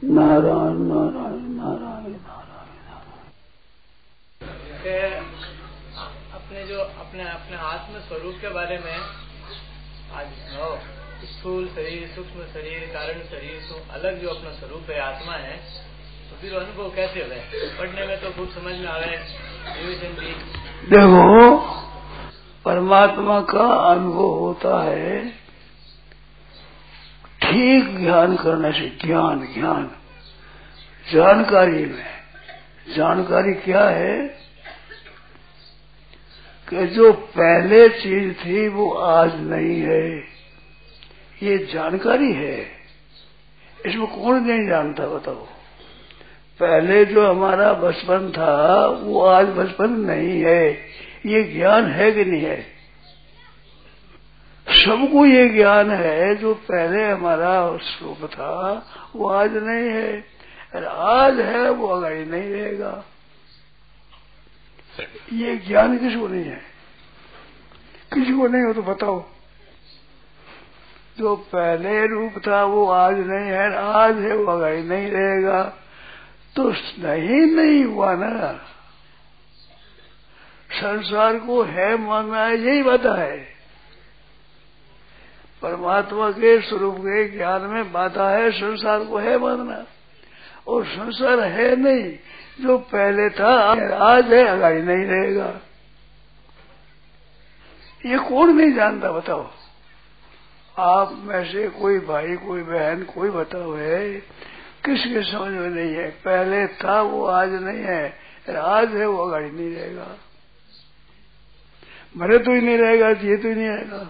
नारायण नारायण नारायण नारायण। अपने जो अपने अपने आत्म स्वरूप के बारे में आज स्थूल शरीर, सूक्ष्म शरीर, कारण शरीर तो अलग जो अपना स्वरूप है, आत्मा है, तो फिर अनुभव कैसे हो गए? पढ़ने में तो खूब समझ में आ रहे। देखो, परमात्मा का अनुभव होता है ठीक ज्ञान करने से। ज्ञान ज्ञान जानकारी में। जानकारी क्या है कि जो पहले चीज थी वो आज नहीं है, ये जानकारी है। इसमें कौन नहीं जानता बताओ? पहले जो हमारा बचपन था वो आज बचपन नहीं है, ये ज्ञान है कि नहीं है? सबको ये ज्ञान है जो पहले हमारा स्वरूप था वो आज नहीं है, और आज है वो आगे नहीं रहेगा। ये ज्ञान किसको नहीं है? किसी को नहीं हो तो बताओ। जो पहले रूप था वो आज नहीं है, आज है वो आगे नहीं रहेगा, तो नहीं हुआ ना। संसार को है मानना है, यही बात है। परमात्मा के स्वरूप के ज्ञान में बाधा है संसार को है मानना, और संसार है नहीं, जो पहले था आज है आगे नहीं रहेगा। ये कौन नहीं जानता बताओ? आप में से कोई भाई, कोई बहन, कोई बताओ है किसके समझ में नहीं है? पहले था वो आज नहीं है, आज है वो आगे नहीं रहेगा। मरे तो ही नहीं रहेगा, जिए तो ही नहीं रहेगा।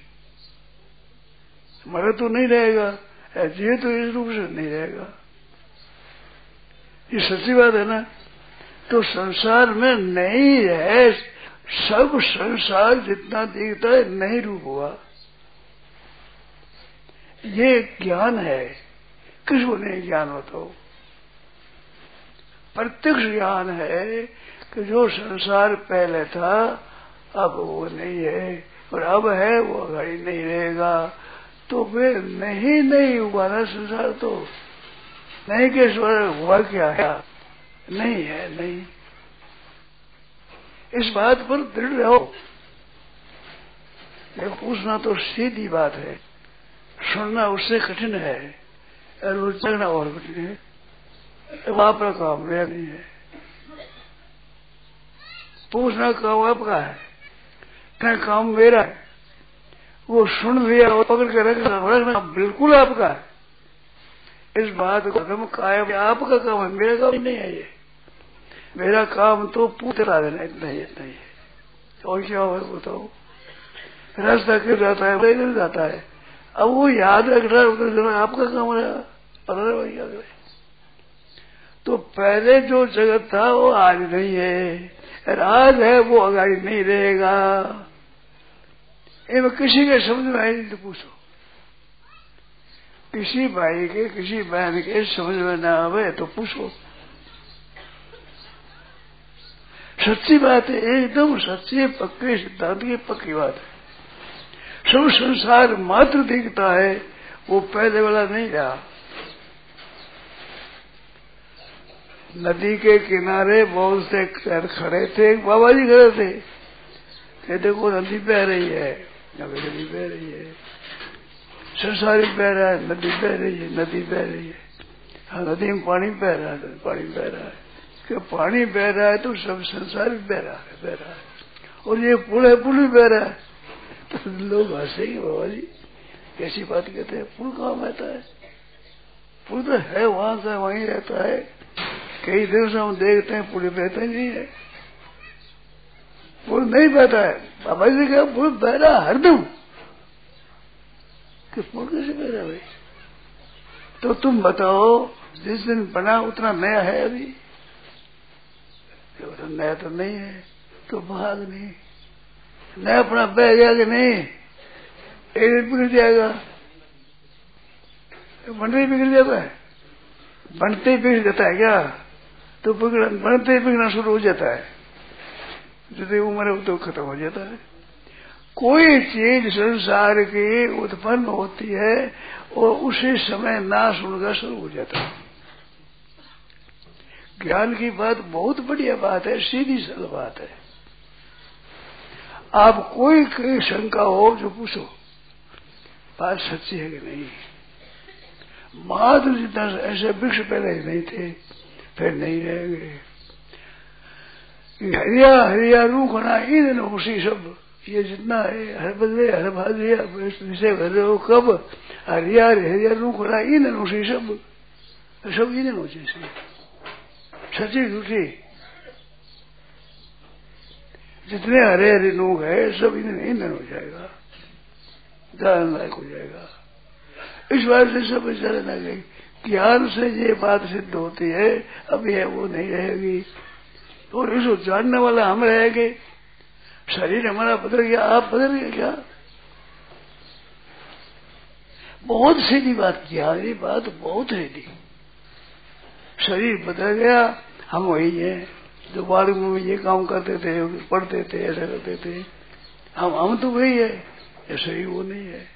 मरे तो नहीं रहेगा, जिए तो इस रूप से नहीं रहेगा। ये सच्ची बात है ना। तो संसार में नहीं है, सब संसार जितना दिखता है नहीं रूप हुआ, ये ज्ञान है। किसको नहीं ज्ञान बताओ? प्रत्यक्ष ज्ञान है कि जो संसार पहले था अब वो नहीं है, और अब है वो आगे नहीं रहेगा। तो वे नहीं हुआ ना संसार। तो नहीं के स्वर हुआ क्या है? नहीं है, नहीं। इस बात पर दृढ़ रहो। ये पूछना तो सीधी बात है, सुनना उससे कठिन है, और वो जगना और कठिन है। आपका काम मेरा नहीं है। पूछना काम आपका है, क्या काम मेरा है। वो सुन लिया और पकड़ के रखना बिल्कुल आपका है। इस बात को हम कायम, आपका काम है, मेरा काम नहीं है। ये मेरा काम तो पूछता देना, इतना ही इतना ही है। और क्या हो बताओ? रास्ता किधर जाता है, किधर जाता है, अब वो याद रखना उधर आपका काम है। पता नहीं याद रहे। तो पहले जो जगत था वो आज नहीं है, और आज है वो आगे नहीं रहेगा। इनमें किसी के समझ में आई नहीं तो पूछो। किसी भाई के, किसी बहन के समझ में ना आवे तो पूछो। सच्ची बात है, एकदम सच्ची पक्की सिद्धांत की पक्की बात है। सब संसार मात्र दिखता है, वो पहले वाला नहीं रहा। नदी के किनारे बहुत से खड़े थे, एक बाबा जी खड़े थे, कहते को नदी बह रही है, नदी बह रही है, संसार बह रहा है, नदी बह रही है, नदी बह रही है। हाँ, नदी में पानी बह रहा है, पानी बह रहा है। कि पानी बह रहा है तो सब संसार भी बह रहा है, बह रहा है। और ये पुल है, पुल भी बह रहा है। तो लोग हंसेंगे, बाबा जी कैसी बात कहते हैं? पुल कहाँ बहता है? पुल तो है, वहां से वहीं रहता है। कई दिन से हम देखते हैं पुल बहता ही नहीं है, पुल नहीं बहता है। बाबा जी कहा पुल बह रहा हरदम। कि पुल कैसे बह रहा भाई? तो तुम बताओ, जिस दिन बना उतना नया है अभी? तो नया तो नहीं है, तो भाग नहीं। नया अपना बह गया कि नहीं? एक दिन बिगड़ जाएगा। बनते ही बिगड़ जाता है, बनते ही बिगड़ जाता है क्या? तो बनते ही बिगड़ना शुरू हो जाता है, जितनी उम्र है तो खत्म हो जाता है। कोई चीज संसार की उत्पन्न होती है और उसी समय नाश होने शुरू हो जाता है। ज्ञान की बात बहुत बढ़िया बात है, सीधी सरल बात है। आप कोई शंका हो जो पूछो, बात सच्ची है कि नहीं। मात्र जितना ऐसे वृक्ष पहले ही नहीं थे, फिर नहीं रहेंगे। हरिया हरिया रूख ना इन उसी सब, ये जितना है हर बदले हर भाजिया विषय भरे हो कब, हरिया हरिया रूख ना इन उसी सब, सब इन जैसे सच्ची झूठी जितने हरे हरे नूख है सब ईंधन हो जाएगा, जलन लायक हो जाएगा। इस बात से सब विचार न गई, ज्ञान से ये बात सिद्ध होती है, अब ये वो नहीं रहेगी। और इसको जानने वाला हम रहेंगे। शरीर हमारा बदल गया, आप बदल गए क्या? बहुत सीधी बात, ज्ञान की बात बहुत सीधी। शरीर बदल गया, हम वही है जो बालक में ये काम करते थे, पढ़ते थे, ऐसा करते थे। हम तो वही है, ये शरीर वो नहीं है।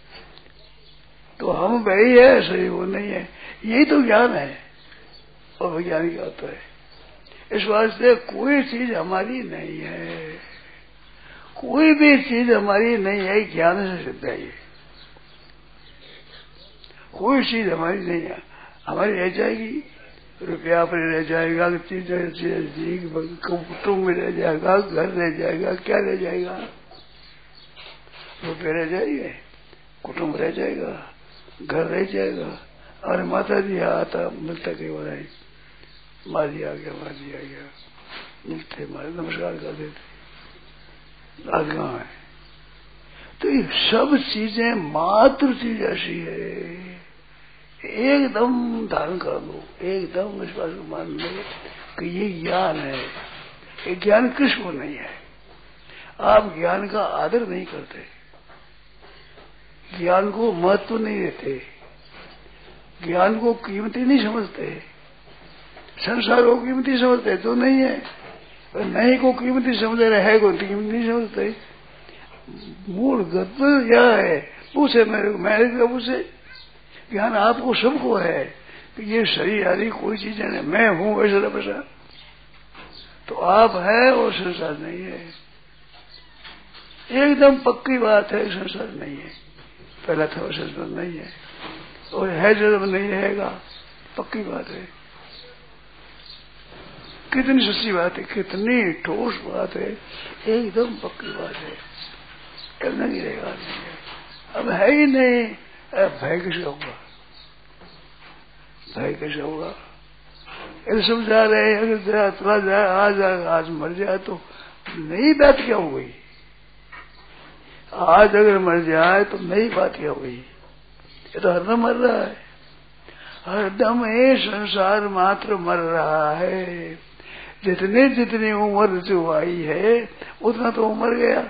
तो हम वही है, शरीर वो नहीं है, यही तो ज्ञान है। और वैज्ञानिक आता है। इस वास्ते कोई चीज हमारी नहीं है, कोई भी चीज हमारी नहीं है, ज्ञान से सिद्ध है। ये कोई चीज हमारी नहीं है, हमारी रह जाएगी, रुपया पर रह जाएगा, कुटुंब में रह जाएगा, घर रह जाएगा, क्या रह जाएगा? रुपये रह जाएंगे, कुटुंब रह जाएगा, घर रह जाएगा। और माता जी आता मिलता कई बार आई, माँ जी आ गया, माँ जी आ गया, मिलते मारे नमस्कार कर देते, आज गाँव है। तो ये सब चीजें मात्र चीज ऐसी है, एकदम धारण कर लो, एकदम इस बात को मान लो कि ये ज्ञान है। ये ज्ञान किसको नहीं है? आप ज्ञान का आदर नहीं करते, ज्ञान को महत्व नहीं देते, ज्ञान को कीमती नहीं समझते, संसार को कीमती समझते तो नहीं है, और नहीं को कीमती समझ रहे है को कीमती नहीं समझते। मूल गद्य क्या है? पूछे मेरे को पूछे, ज्ञान आपको सबको है कि ये शरीर आदि कोई चीज नहीं, मैं हूं वैसा वैसा। तो आप है और संसार नहीं है, एकदम पक्की बात है। संसार नहीं है, पहला था वो संसार नहीं है, और है जन्म नहीं रहेगा, पक्की बात है। कितनी सच्ची बात है, कितनी ठोस बात है, एकदम पक्की बात है। करना नहीं रहेगा, अब है ही नहीं, भय कैसे होगा? भय कैसे होगा? ये समझा रहे हैं अगर आज मर जाए तो नई बात क्या हो गई? आज अगर मर जाए तो नई बात क्या हो गई? ये तो हरदम मर रहा है, हरदम ये संसार मात्र मर रहा है। जितने जितनी उम्र जो आई है उतना तो उम्र गया।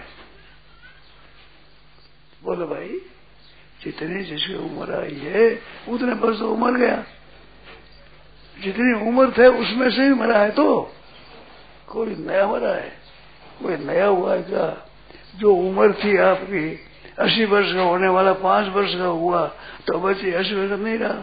बोलो भाई, जितनी जिसकी उम्र आई है उतने वर्ष तो उम्र गया। जितनी उम्र थे उसमें से ही मरा है, तो कोई नया मरा है, कोई नया हुआ है क्या? जो उम्र थी आपकी 80 वर्ष का होने वाला 5 वर्ष का हुआ तो बच्चे 80 वर्ष नहीं रहा,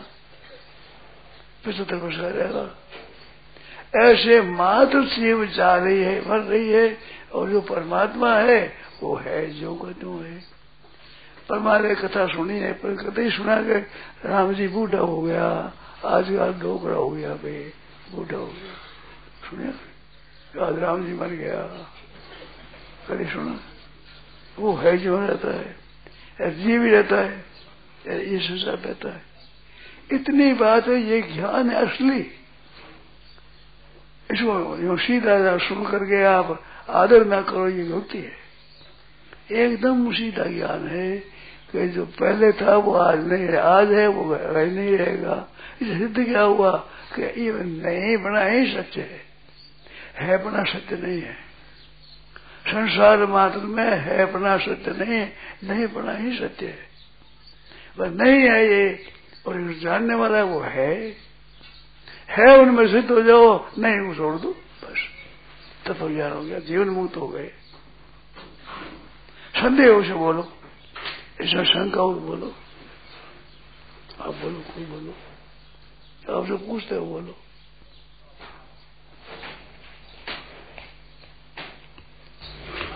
75 वर्ष का रहेगा। ऐसे मात्र जीव जा रही है, मर रही है, और जो परमात्मा है वो है जो का त्यों है। परमात्मा कथा सुनी है, पर कथा सुना के राम जी बूढ़ा हो गया, आज का डोकरा हो गया, भाई बूढ़ा हो गया, सुनिए आज राम जी मर गया, कभी सुना? वो है जो रहता है, जीव ही रहता है, ये संसार रहता है। इतनी बात है, ये ज्ञान है असली। इसको सीधा सुन करके आप आदर ना करो, ये गलती है। एकदम सीधा ज्ञान है कि जो पहले था वो आज नहीं है, आज है वो नहीं रहेगा। इस सिद्ध क्या हुआ कि ये नहीं बना ही सत्य है बना सत्य नहीं है। संसार मात्र में है बना सत्य नहीं बना ही सत्य है, बस नहीं है ये। और जानने वाला वो है उनमें सिद्ध हो जाओ, नहीं वो छोड़ दो, बस तत्व ज्ञान हो गया, जीवन मुक्त हो गए। संदेह हो से बोलो, ऐसा शंका हो बोलो, आप बोलो, कोई बोलो, आप जो पूछते हो बोलो,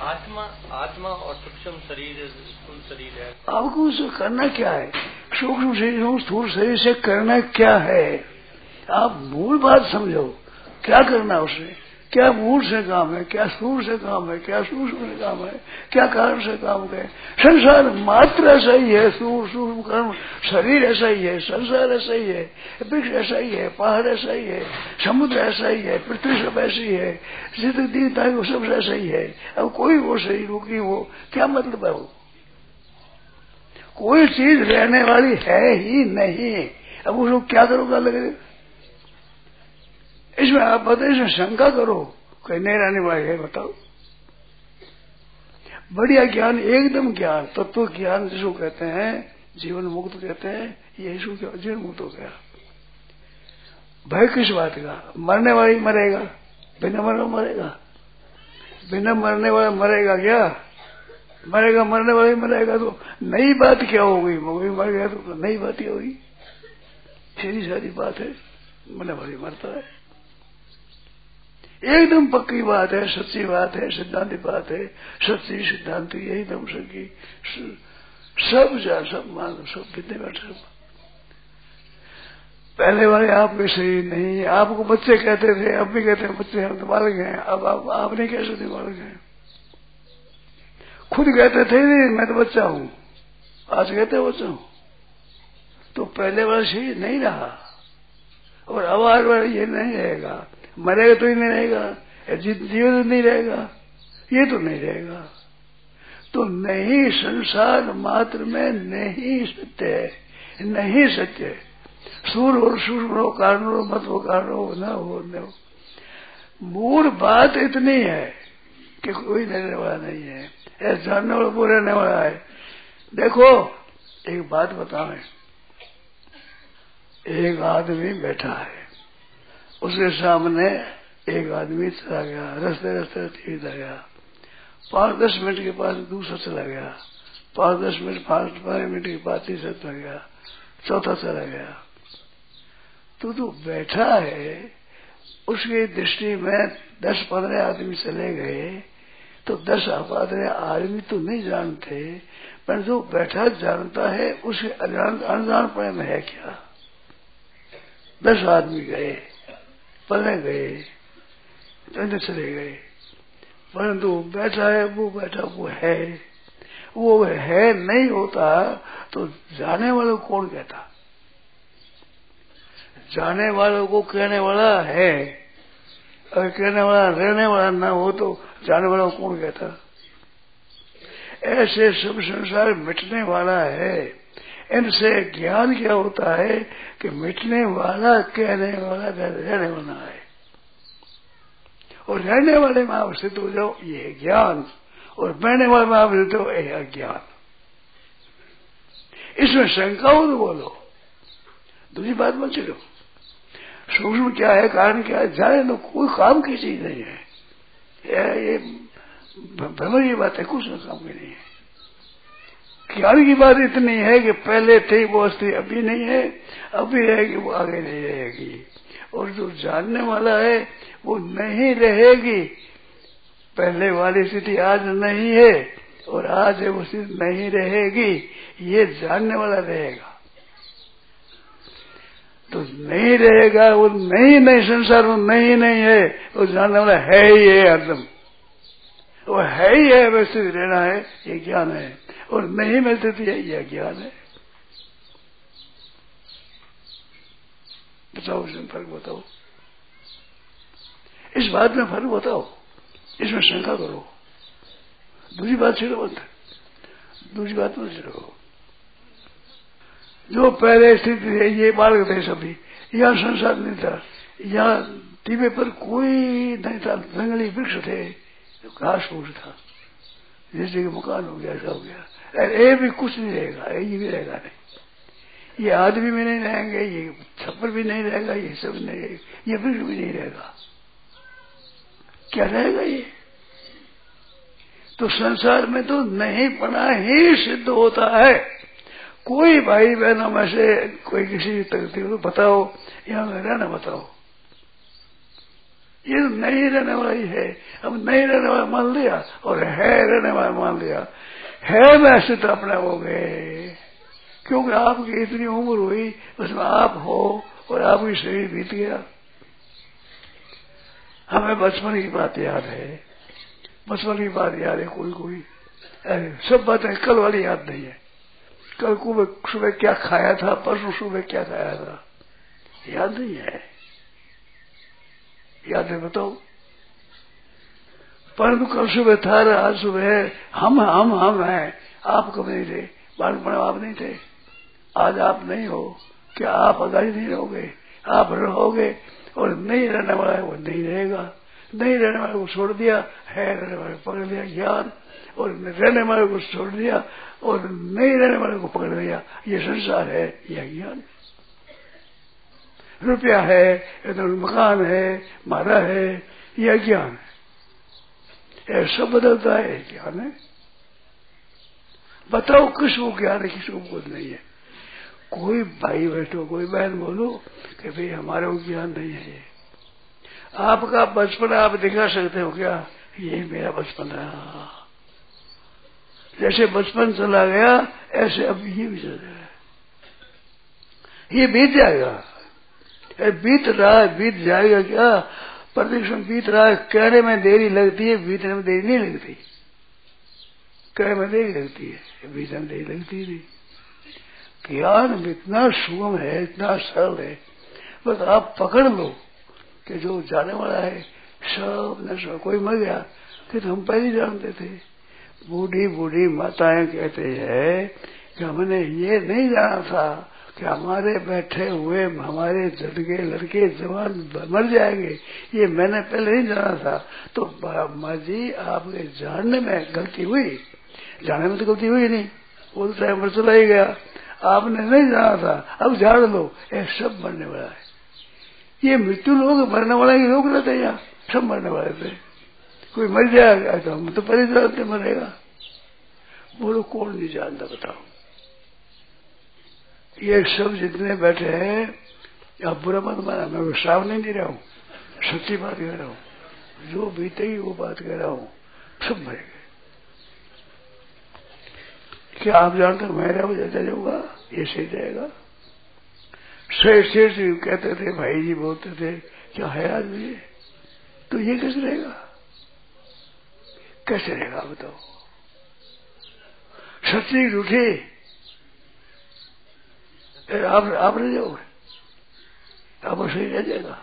आत्मा और सूक्ष्म शरीर स्थूल शरीर है। आपको उसे करना क्या है? सूक्ष्म शरीर स्थूल शरीर से करना क्या है? आप मूल बात समझो, क्या करना उसे? क्या मूल से काम है, क्या स्थूल से काम है, क्या सूक्ष्म से काम है, क्या कारण से काम है? संसार मात्र ऐसा ही है, सूक्ष्म कर्म, शरीर ऐसा ही है, संसार ऐसा ही है, वृक्ष ऐसा ही है, पहाड़ ऐसा ही है, समुद्र ऐसा ही है, पृथ्वी सब ऐसी है, जिंदगी वो सब ऐसा ही है। अब कोई वो शरीर हो कि वो क्या मतलब है? वो कोई चीज रहने वाली है ही नहीं। अब उसको क्या करोगे लगे? इसमें आप बताइए, इसमें शंका करो कहीं नहीं रहने वाली है? बताओ। बढ़िया ज्ञान, एकदम ज्ञान, तत्व ज्ञान जिसको कहते हैं, जीवन मुक्त कहते हैं, ये जीवन मुक्त हो गया। भय किस बात का? मरने वाली मरेगा, बिना मरने मरेगा? बिना मरने वाला मरेगा क्या? मरेगा, मरने वाली मरेगा। तो नई बात क्या हो गई? मर गया तो नई बात क्या होगी? सीधी सारी बात है, मरने वाली मरता है। एकदम पक्की बात है, सच्ची बात है, सिद्धांत बात है, सच्ची सिद्धांत यही दम सकी सब जा सब मान सब कितने बैठे। पहले वाले आप में सही नहीं। आपको बच्चे कहते थे, अब भी कहते हैं बच्चे हम तो बालक हैं। अब आप नहीं कह सकते बालक हैं। खुद कहते थे नहीं मैं तो बच्चा हूं, आज कहते बच्चा हूं। तो पहले वाला सही नहीं रहा और अब आज वाला ये नहीं रहेगा। मरेगा तो ही नहीं रहेगा, जीवन नहीं रहेगा, ये तो नहीं रहेगा। तो नहीं, संसार मात्र में नहीं सत्य है, नहीं सत्य है। सूर्य और सूक्ष्म हो, कारण हो, मत हो, कारण हो, न हो, न हो। मूल बात इतनी है कि कोई रहने वाला नहीं है, ऐसा जानने वाला वो रहने वाला है। देखो एक बात बताएं, एक आदमी बैठा है, उसके सामने एक आदमी चला गया, रास्ते रास्ते तीर गया, 5-10 मिनट के बाद दूसरा चला गया, 5-10 मिनट 5-12 मिनट के बाद तीसरा चला गया, चौथा चला गया। तो बैठा है, उसकी दृष्टि में 10-15 आदमी चले गए, तो 10-15 आदमी तो नहीं जानते, पर जो बैठा जानता है उसके अनजान में है क्या? 10 आदमी गए, 15 गए, तो चले गए, परंतु बैठा है वो बैठा वो है नहीं होता तो जाने वालों को कौन कहता? जाने वालों को कहने वाला है, अगर कहने वाला रहने वाला ना हो तो जाने वाला को कौन कहता? ऐसे सब संसार मिटने वाला है। इनसे ज्ञान क्या होता है कि मिटने वाला कहने वाला रहने वाला है, और रहने वाले में आप सिद्ध हो जाओ ये है ज्ञान, और बहने वाले में आप सिद्ध हो यह अज्ञान। इसमें शंका हो तो बोलो, दूसरी बात मत चलो। सूक्ष्म क्या है, कारण क्या है, जाने तो कोई काम की चीज नहीं है। ये भ्रम की बात है, कुछ काम की नहीं है। ज्ञान की बात इतनी है कि पहले थे वो स्थिति अभी नहीं है, अभी रहेगी वो आगे नहीं रहेगी, और जो जानने वाला है वो नहीं रहेगी। पहले वाली स्थिति आज नहीं है और आज है वो स्थिति नहीं रहेगी, ये जानने वाला रहेगा। तो नहीं रहेगा वो नहीं संसार वो नहीं है, वो जानने वाला है ही है, हरदम वो है ही है, वैसे रहना है ये ज्ञान है, और नहीं मिलते थे यह ज्ञान है। बताओ इसमें फर्क बताओ, इस बात में फर्क बताओ, इसमें शंका करो। दूसरी बात छिड़ो मत, दूसरी बात मत छिड़ो। जो पहले स्थिति है ये बालक थे सभी, यहाँ संसार नहीं था, यहाँ टीवे पर कोई नहीं था, जंगली वृक्ष थे, घास फूस था, जैसे कि मकान हो गया, ऐसा हो गया। ये भी कुछ नहीं रहेगा, ये भी रहेगा नहीं, ये आदमी भी नहीं रहेंगे, ये छप्पर भी नहीं रहेगा, ये सब नहीं रहेगा, ये वृक्ष भी नहीं रहेगा। क्या रहेगा ये? तो संसार में तो नहीं पना ही सिद्ध होता है। कोई भाई बहनों में से कोई किसी तकलीफ तो बताओ, यहाँ रहना बताओ, ये नहीं रहने वाला ही है। अब नहीं रहने वाला मान लिया और है रहने वाला मान लिया। है वैसे तो अपने हो गए, क्योंकि आपकी इतनी उम्र हुई उसमें आप हो और आपकी शरीर बीत गया। हमें बचपन की बात याद है, बचपन की बात याद है कोई कोई, सब बातें कल वाली याद नहीं है। कल को सुबह क्या खाया था, परसों सुबह क्या खाया था, याद नहीं है। याद है बताओ? परंतु कल सुबह था, आज सुबह है। हम हैं। आप कब नहीं थे? बालपन आप नहीं थे, आज आप नहीं हो। क्या आप आगाही नहीं रहोगे? आप रहोगे। और नहीं रहने वाला है वो नहीं रहेगा। नहीं रहने वाले को छोड़ दिया, है रहने वाले को पकड़ लिया ज्ञान, और रहने वाले को छोड़ दिया और नहीं रहने वाले को पकड़ लिया। ये संसार है, यह ज्ञान। रुपया है, मकान है, मारा है, यह ज्ञान है। यह सब बदलता है, ज्ञान है। बताओ किसको ज्ञान है, किसको बोध नहीं है? कोई भाई बैठो, कोई बहन बोलो कि भाई हमारे को ज्ञान नहीं है। आपका बचपन आप दिखा सकते हो क्या? यही मेरा बचपन रहा। जैसे बचपन चला गया ऐसे अब ये भी चल जाएगा, ये बीत जाएगा। बीत रहा है, बीत जाएगा क्या? प्रतिक्षण बीत रहा है। कहने में देरी लगती है, बीतने में देरी नहीं लगती। कहने में देरी लगती है, बीतने में देरी लगती नहीं। ज्ञान इतना सुगम है, इतना सरल है, बस आप पकड़ लो कि जो जाने वाला है सब न। कोई मर गया कि तो हम पहले जानते थे। बूढ़ी बूढ़ी माताएं कहते हैं कि हमने ये नहीं जाना था कि हमारे बैठे हुए हमारे लड़के जवान मर जाएंगे, ये मैंने पहले नहीं जाना था। तो माँ जी आपके जानने में गलती हुई, जाने में तो गलती हुई नहीं, वो तो टाइम पर चला ही गया। आपने नहीं जाना था, अब जान लो ये सब मरने वाला है। ये मृत्यु लोग मरने वाला ही लोग रहते हैं, यहाँ सब मरने वाले थे। कोई मर जाएगा तो हम तो पहले जानते मरेगा। बोलो कौन नहीं जानता बताओ? ये सब जितने बैठे हैं, या बुरा मत माना, मैं श्राप नहीं दे रहा हूँ, सच्ची बात कह रहा हूँ। जो बीतेगी वो बात कह रहा हूँ, सब मरेंगे। क्या आप जानते मैं रहूँ जैसा जाऊंगा, ये सही जाएगा। शेर कहते थे, भाई जी बोलते थे, क्या है आदमी तो ये कैसे रहेगा? कैसे रहेगा बताओ? सच्ची झूठी आप रह जाओगे, आप सही रह जाएगा।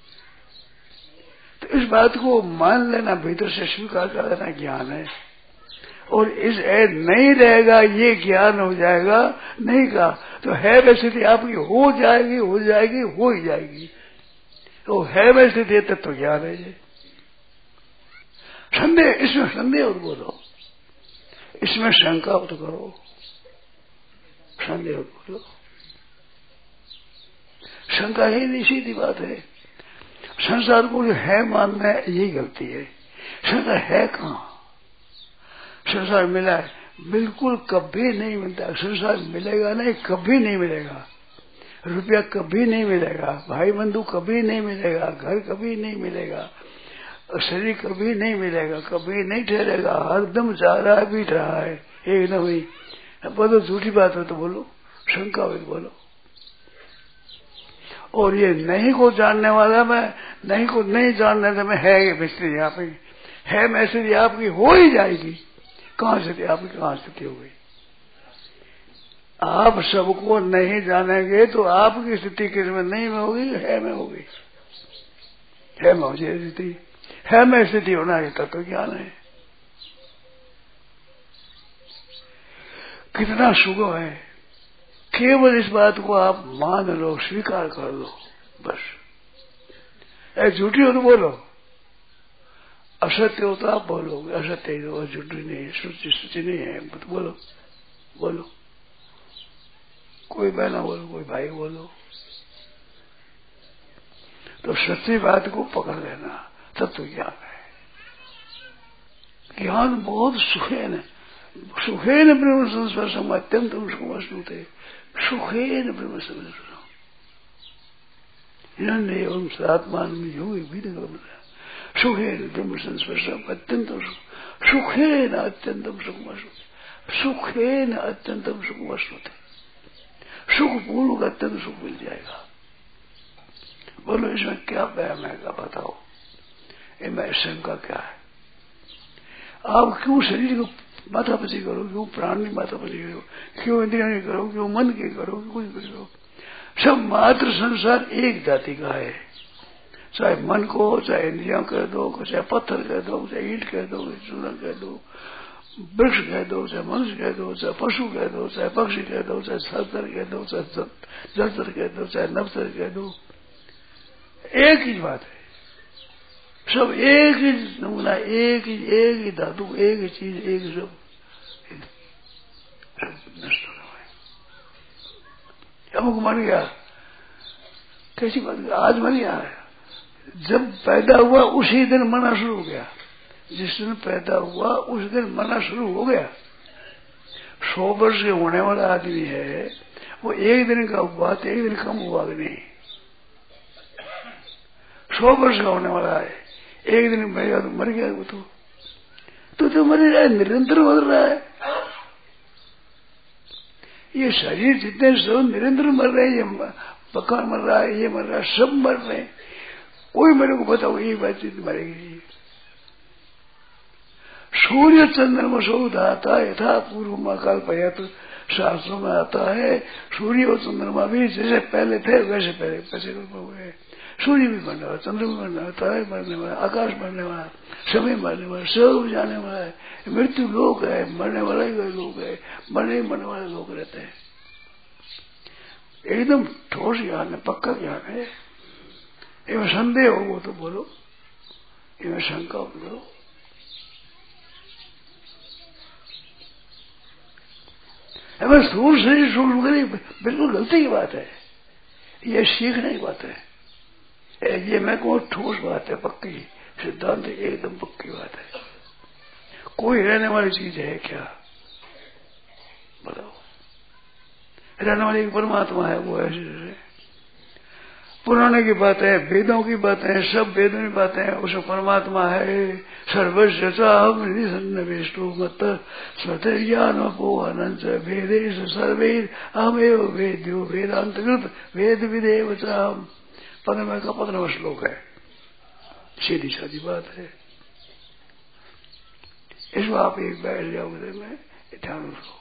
तो इस बात को मान लेना, भीतर से स्वीकार कर लेना ज्ञान है। और इस नहीं रहेगा ये ज्ञान हो जाएगा। नहीं का तो है वैसे स्थिति आपकी हो जाएगी, हो जाएगी, हो ही जाएगी। तो है वैसे स्थिति तत्व ज्ञान है ये। संदेह, इसमें संदेह और बोलो, इसमें शंका तो करो, संदेह और बोलो। शंका ही नहीं, सीधी बात है। संसार को जो है मानना है यही गलती है। संसार है कहाँ? संसार मिला है? बिल्कुल कभी नहीं मिलता। संसार मिलेगा नहीं, कभी नहीं मिलेगा। रुपया कभी नहीं मिलेगा, भाई बंधु कभी नहीं मिलेगा, घर कभी नहीं मिलेगा, शरीर कभी नहीं मिलेगा, कभी नहीं ठहरेगा। हरदम जा रहा है, बीत रहा है एकदम ही। बोलो झूठी बात हो तो बोलो, शंका हो तो बोलो। और ये नहीं को जानने वाला मैं, नहीं को नहीं जानने से मैं है मिस्त्री यहाँ पे है, मैं स्थिति आपकी हो ही जाएगी। कहाँ स्थिति आपकी, कहाँ स्थिति हो गई? आप सबको नहीं जानेंगे तो आपकी स्थिति किस में नहीं में होगी, है में होगी। है में मुझे स्थिति, है में स्थिति होना है तत्व ज्ञान है। कितना सुगम है। केवल इस बात को आप मान लो, स्वीकार कर लो, बस। झूठी हो तो बोलो, असत्य हो तो आप बोलोगे, असत्य ही तो झूठी नहीं है, सच्ची नहीं है तो बोलो, बोलो। कोई बहना बोलो, कोई भाई बोलो। तो सच्ची बात को पकड़ लेना, तब तो ज्ञान है। ज्ञान बहुत सुखेन है। सुखेन ब्रह्म संस्पर्शम अत्यंत उसको वस्तुते, सुखेन ब्रह्म संस्पर्शम इन्होंने एवं सदात्मान में योग भी सुखे ब्रह्म संस्पर्शम अत्यंतम सुखे न अत्यंतम सुखम सुखे न अत्यंतम सुखम अश्नुते। सुख पूर्व अत्यंत सुख मिल जाएगा। बोलो इसमें क्या वहम है क्या बताओ, इनमें शंका क्या है? आप क्यों शरीर को माथापची करो, क्यों प्राण की माथापची करो, क्यों इंद्रिया की करो, क्यों मन की करो, कुछ करो? सब मात्र संसार एक जाति का है। चाहे मन को, चाहे इंद्रिया कह दो, चाहे पत्थर कह दो, चाहे ईंट कह दो, चूना कह दो, वृक्ष कह दो, चाहे मनुष्य कह दो, चाहे पशु कह दो, चाहे पक्षी कह दो, चाहे सतर कह दो, चाहे जलचर कह दो, चाहे नवचर कह दो, एक ही बात है। सब एक ही नमूना, एक ही धातु, एक ही चीज, एक सब नष्ट हो रहा है। अमुक मर गया, कैसी बात? आज मर गया है, जब पैदा हुआ उसी दिन मरना शुरू हो गया। जिस दिन पैदा हुआ उस दिन मरना शुरू हो गया। 100 वर्ष के होने वाला आदमी है, वो एक दिन का हुआ तो एक दिन कम हुआ कि नहीं? 100 वर्ष का होने वाला है, एक दिन मरेगा तो मर गया वो तो मर रहा है, निरंतर मर रहा है। ये शरीर जितने सब निरंतर मर रहे हैं, ये मकान मर रहा है, ये मर रहा है, सब मर रहे हैं। कोई मेरे को बताओ ये बातचीत मरेगी? सूर्य चंद्रमा सौद आता है, यथा पूर्व महाकाल पर्यात शास्त्रों में आता है। सूर्य और चंद्रमा भी जैसे पहले थे वैसे पैसे हुए। सूर्य भी मरने वाला, चंद्र भी मरने वाला, तारे मरने वाला, आकाश मरने वाला, समय मरने वाला, सब जाने वाला है। मृत्यु लोग है, मरने वाले ही लोग है, मरने वाले लोग रहते हैं। एकदम ठोस ज्ञान है, पक्का ज्ञान है। इनमें संदेह हो वो तो बोलो, इनमें शंका हो बोलो। हमें स्थूल शरीर सूक्ष्म शरीर बिल्कुल गलती की बात है, ये सीखने की बात है। ये मैं कहूँ ठोस बात है, पक्की सिद्धांत एकदम पक्की बात है। कोई रहने वाली चीज है क्या? बताओ। रहने वाली परमात्मा है, वो ऐसे पुराने की बात है, वेदों की बातें हैं, सब वेदों की बातें हैं, उसमें परमात्मा है। सर्वस्व निष्ठो मत स्वतर्यानपोहनंच वेदेश सर्वेद अहमेव वेद्यो वेदांतकृत वेद विदेव चाहम। 15वें का 15वां श्लोक है, सीधी साधी बात है। इसको आप एक बैठ जाओगे में ध्यान रखो।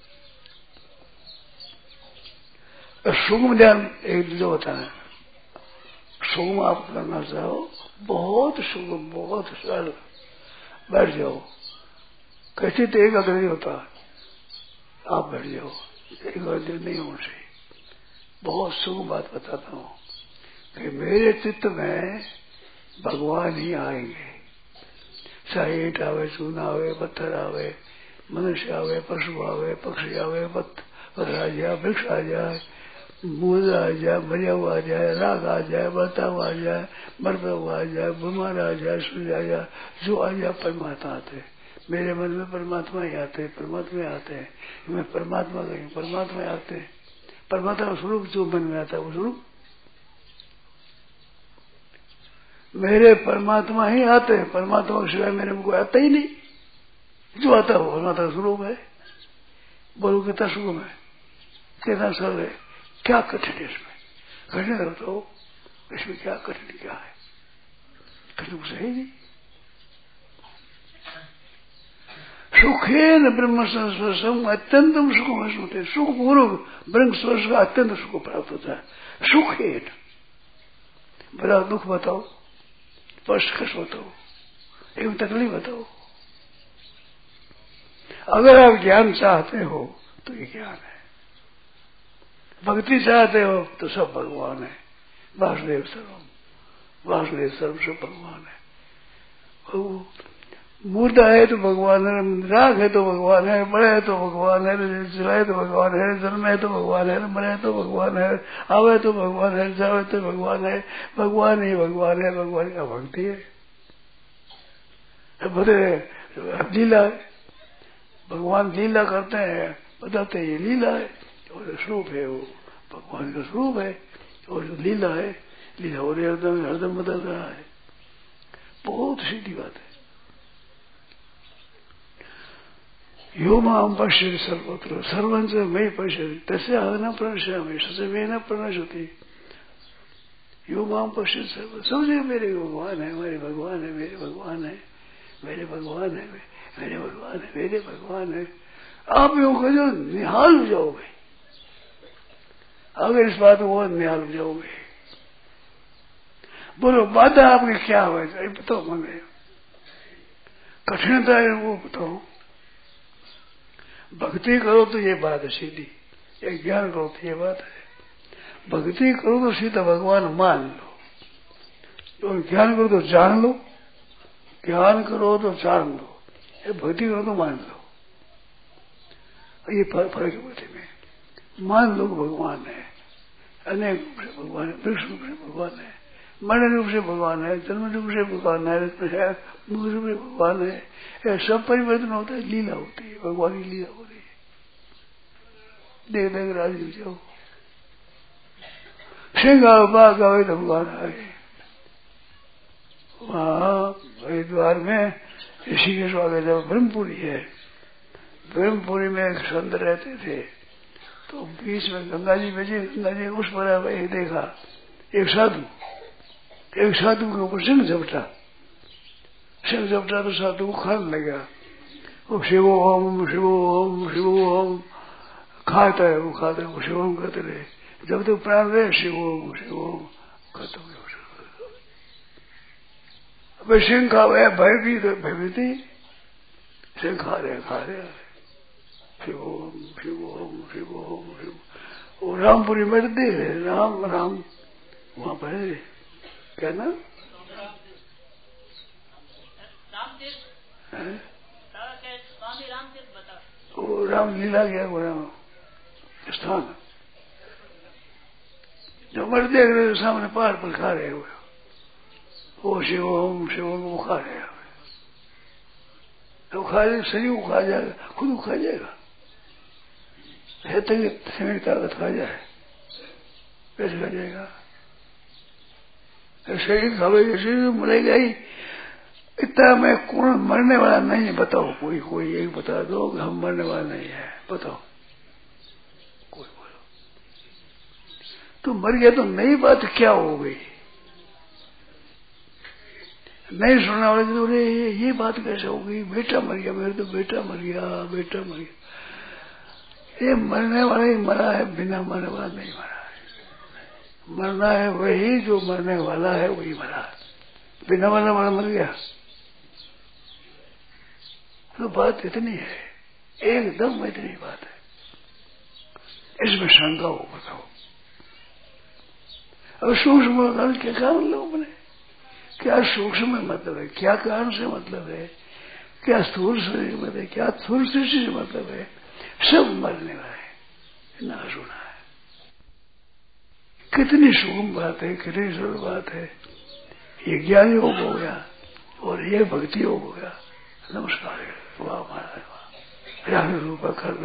सूक्ष्म ध्यान एक जो होता है, सूक्ष्म आप करना चाहो, बहुत सूक्ष्म, बहुत सरल, बैठ जाओ। कैसे तो एक अग्रही होता, आप बैठ जाओ, एक अग्रही नहीं होना चाहिए। बहुत सूक्ष्म बात बताता हूँ कि मेरे चित्त में भगवान ही आएंगे। चाहे ईट आवे, चूना आवे, पत्थर आवे, मनुष्य आवे, पशु आवे, पक्षी आवे, पत्थर आ जाए, वृक्ष आ जाए, मूल आ जाए, मरिया हुआ आ जाए, राग आ जाए, बता हुआ आ जाए, मरता हुआ आ जाए, बीमार आ जाए, सूर्य आ जाए, जो आ जाए परमात्मा आते। मेरे मन में परमात्मा ही आते, परमात्मा आते हैं। मैं परमात्मा कहीं परमात्मा आते हैं। परमात्मा का स्वरूप जो मन में आता है वो स्वरूप मेरे परमात्मा ही आते हैं। परमात्मा के सिवाय मेरे को आता ही नहीं। जो आता है वो परमात्मा का स्वरूप है। बोलो कितना सुगम है, कितना सरल है, क्या कठिन है इसमें? कठिन तो इसमें क्या कठिन क्या है? कठिन कुछ है नहीं। सुखेन ब्रह्म संस्पर्शम अत्यंतम सुखम अश्नुते। सुख पूर्वक ब्रह्म स्पर्श का अत्यंत सुख प्राप्त होता है। सुखेन। बड़ा दुख बताओ, स्पर्श कष्ट बताओ, एवं तकलीफ बताओ। अगर आप ज्ञान चाहते हो तो ये ज्ञान है। भक्ति चाहते हो तो सब भगवान है। वासुदेव सर्वम, वासुदेव सर्व सब भगवान है। मुर्दा है तो भगवान है, राग है तो भगवान है, बड़े है तो भगवान है, जिलाए तो भगवान है, जन्म है तो भगवान है, मरे तो भगवान है, आवे तो भगवान है, जावे तो भगवान है। भगवान ही भगवान है। भगवान का भक्ति है। बड़े लीला है, भगवान लीला करते हैं, बताते हैं ये लीला है और स्वरूप है, वो भगवान का स्वरूप है। और जो लीला है, लीला और हरदम बदल रहा है। बहुत सीधी बात है। यो माम पश्यति सर्वत्र सर्वं च मयि पश्यति तस्य अहं न प्रणश्यामि स च मे न प्रणश्यति। यो माम पश्यति सर्वत्र, सब जगह मेरे भगवान है, मेरे भगवान है, मेरे भगवान है, मेरे भगवान है, मेरे भगवान है, मेरे भगवान है। आप यूं कहो निहाल हो जाओगे, अगर इस बात को निहाल हो जाओगे। बोलो बाधा आपकी क्या हो, बताओ मने, कठिनता है वो बताओ। भक्ति करो तो ये बात है सीधी, एक ज्ञान करो तो ये बात है। भक्ति करो तो सीधा भगवान मान लो, तो ज्ञान करो तो जान लो, ज्ञान करो तो जान लो, ये भक्ति करो तो मान लो। ये फर्क है भक्ति में। मान लो भगवान है, अनेक रूप से भगवान है, वृक्ष रूप से भगवान है, मरण रूप से भगवान है, जन्म रूप से भगवान है, मूल रूप से भगवान है। यह सब परिवर्तन होता है, लीला होती है, भगवान की लीला हो रही है। देख देख राजी हो जाओ, सिंह आओ बाघ आओ तो भगवान आए। वहां हरिद्वार में ऋषिकेश आगे जब ब्रह्मपुरी है, ब्रह्मपुरी में एक संत रहते थे, तो बीच में गंगा जी बजी, गंगा जी उस पर वही देखा एक साधु के ऊपर सिंह झपटा तो साधु को खाने लगा। वो शिवो ओम शिवो ओम शिवो ओम खाता है, वो खाता है, वो शिव ओम करते रहे जब तक प्राण रहे, शिव ओम खत्म हो गया। अब सिंह खा गया, भयभीति सिंह खा रहे शिव ओम शिव ओम शिव ओम शिव। वो रामपुरी में दे रहे, राम राम वहां पर क्या ना वो रामलीला गया, वो राम स्थान जो मर देख रहे सामने पहाड़ पर खा रहे हुए, वो शिव ओम वो खा रहे हुए, तो खा रहे शरीर को खा जाएगा, खुद को खा जाएगा, शरीर ताकत खा जाए कैसे खा जाएगा? शरीर खावे, शरीर मरेगा ही। इतना मैं कौन मरने वाला नहीं है, बताओ कोई यही बता दो कि हम मरने वाला नहीं है, बताओ कोई बोलो। तो मर गया तो नई बात क्या हो गई? नहीं सुनने वाले तो बोले ये बात कैसे हो गई? बेटा मर गया, मेरे तो बेटा मर गया। ये मरने वाला ही मरा है, बिना मरने वाला नहीं मरा है। मरना है वही जो मरने वाला है, वही मरा है। बिना मरने वाला मर गया। तो बात इतनी है, एकदम इतनी बात है। इसमें शंका हो बताओ। अब सूक्ष्म क्या कारण लोग ने, क्या सूक्ष्म में मतलब है, क्या कारण से मतलब है, क्या स्थूल शरीर में है, क्या स्थूल सृष्टि से मतलब है, सब मरने वाले नाश होना है। कितनी सूक्ष्म बात है, कितनी सरल बात है। ये ज्ञान योग हो गया और ये भक्ति योग हो गया। नमस्कार है, वाह महाराज वाह, राग रूपा कर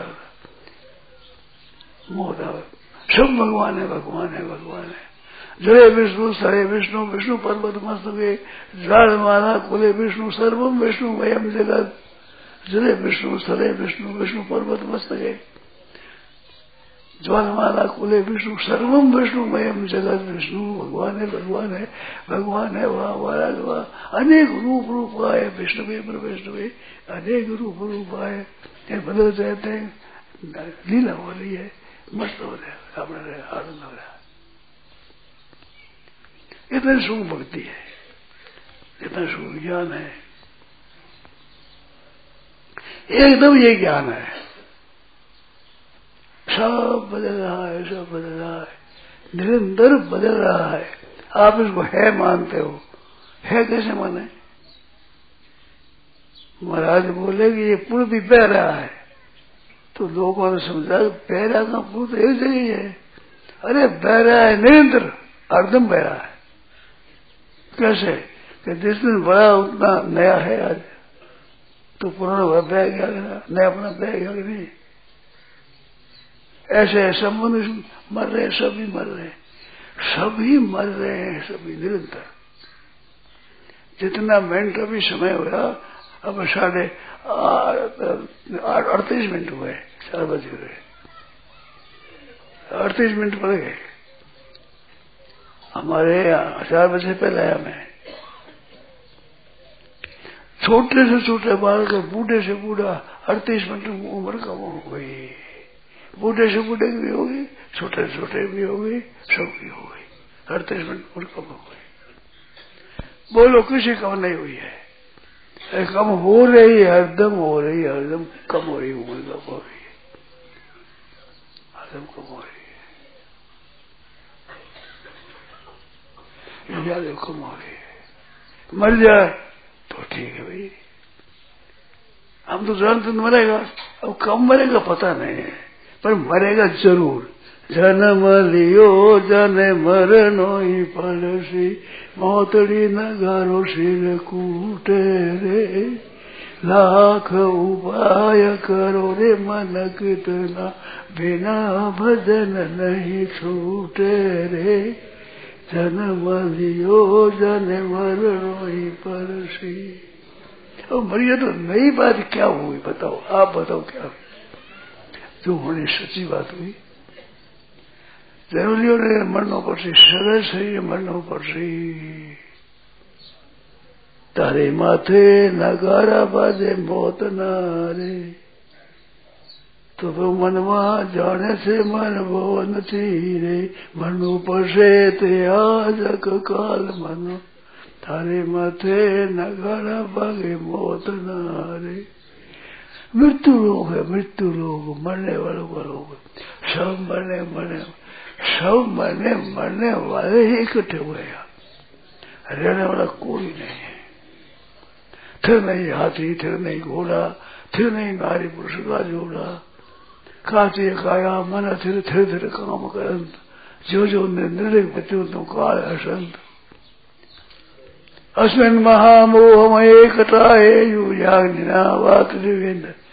मोदा सब भगवान है, भगवान है, भगवान है। जय विष्णु सरे विष्णु विष्णु पर्वत मस्तके ज्वालमाला कुले विष्णु सर्वम विष्णु मयम जगत। जय विष्णु सरे विष्णु विष्णु पर्वत मस्तके ज्वालमाला कुले विष्णु सर्वम विष्णु मयम जगत। विष्णु भगवान है, भगवान है, भगवान है, वाह महाराज वाह। अनेक रूप आए विष्णुवे पर विष्णुवे, अनेक रूप आए, बदल जाते हैं। लीला हो रही है, मस्त हो रहा है, आनंद हो रहा है। इतना सुख भक्ति है, इतना सुख ज्ञान है, एकदम ये ज्ञान है। सब बदल रहा है, सब बदल रहा है, निरंतर बदल रहा है। आप इसको है मानते हो, है कैसे माने? महाराज बोले कि ये पुल भी बह रहा है, तो लोगों ने समझा बह रहा का पुल तो एक जगह ही है। अरे बह रहा है निरंतर, हरदम बह रहा है। कैसे कि जिस दिन बड़ा उतना नया है आज, तो पुराना बह गया, नया अपना बह गया कि नहीं? ऐसे सब मनुष्य मर रहे, सभी मर रहे, सभी मर रहे हैं, सभी निरंतर। जितना मिनट अभी समय हुआ, अब 38 मिनट हुए, 4 बज गए, 38 मिनट पड़ गए। हमारे 4 बजे पहले आया मैं। छोटे से छोटे बालक, बूढ़े से बूढ़ा, 38 मिनट उम्र कम हो गई। बूढ़े से बूढ़े की भी होगी, छोटे से छोटे भी होगी, सबकी हो गई। 38 मिनट उम्र कम हो गई। बोलो किसी कम नहीं हुई है, कम हो रही है, हरदम हो रही है, हरदम कम हो रही है, उम्र कम हो रही है, हरदम कम हो रही है, ज्यादा कम हो रही है। मर जाए तो ठीक है भाई, हम तो जानते मरेगा, अब कब मरेगा पता नहीं है, पर मरेगा जरूर। जन्म लियो जने मरनो ही पड़सी, मोतड़ी नगारो सिर कूटे रे, लाख उपाय करो रे मन कितना, बिना भजन नहीं छूटे रे। जन्म लियो जने मरनो ही पड़सी। अब मरिए तो नई बात क्या हुई बताओ, आप बताओ क्या जो होनी सच्ची बात हुई। जरूरी मरना पड़सी, सदा सही मरना पड़सी। तारे माथे नगारा बाजे मौत नारे, तो मनवा जाने से मन वो नहीं रे, मनु पड़से ते आज काल मनो, थारे माथे नगारा बागे मौत नारे। मृत्यु लोग है, मृत्यु लोग, मरने वालों का लोग, सब मरने वाले ही इकट्ठे हुए हैं, रहने वाला कोई नहीं है। फिर नहीं हाथी, फिर नहीं घोड़ा, फिर नहीं नारी पुरुष का जोड़ा, काचे काया मन थिर थिर थिर काम करंत, जो जो निर्णय बच्चों तो काल असंत। अस्मिन् महामोहमये कटाये युयाग्निना वात दिवेन्द्र,